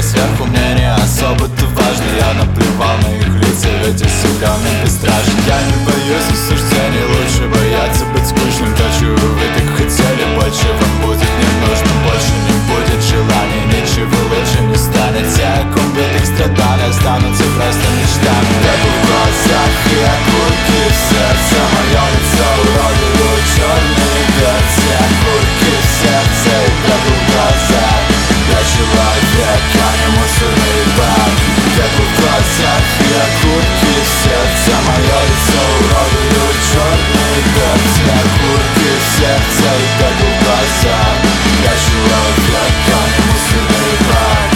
сверху мне не особо-то важно. Я наплевал на их лица, ведь я силён и бесстрашен. Я не боюсь осуждений, лучше бояться быть скучным. То, чего вы так хотели, больше вам будет не нужно. Больше не будет желаний, ничего лучше не станет. Те, о ком битых страданий, останутся просто мечтами. Пепел в глазах и окурки в сердце, мое лицо уродуют черные перцы. Окурки в сердце и пепел в глазах. Я человек, а не мусорный бак. Пепел в глазах и окурки в сердце, мое лицо уродуют черные перцы. Окурки в сердце и пепел в глазах. Я человек, а не мусорный бак.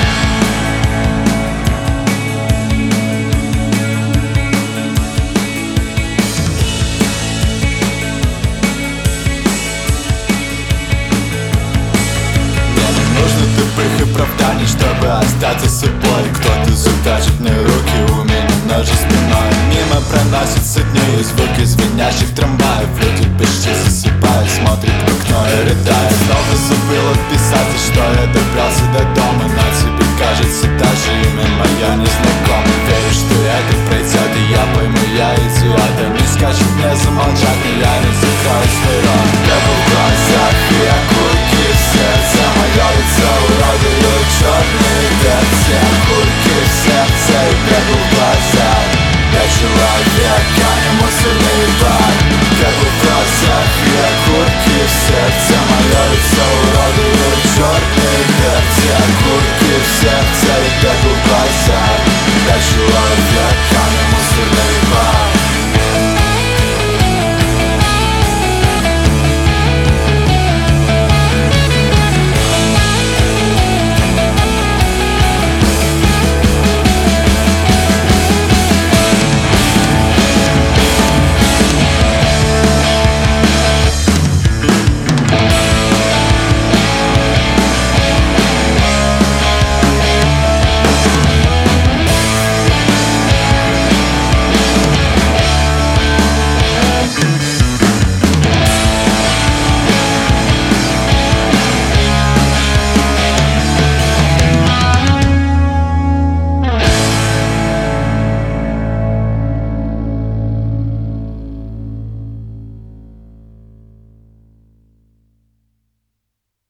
Тупых оправданий, чтобы остаться собой. Кто-то затащит мне руки, у меня ножи спиной. Мимо проносятся дни и звуки звенящих трамваев. Люди почти засыпают, смотрят в окно и рыдают. Снова забыл отписаться, что я добрался до дома. Но тебе кажется, даже имя мое незнакомо. Веришь, что это пройдет, и я пойму, я идиот. Они скажут мне замолчать, но я не закрою свой рот. Пепел в глазах и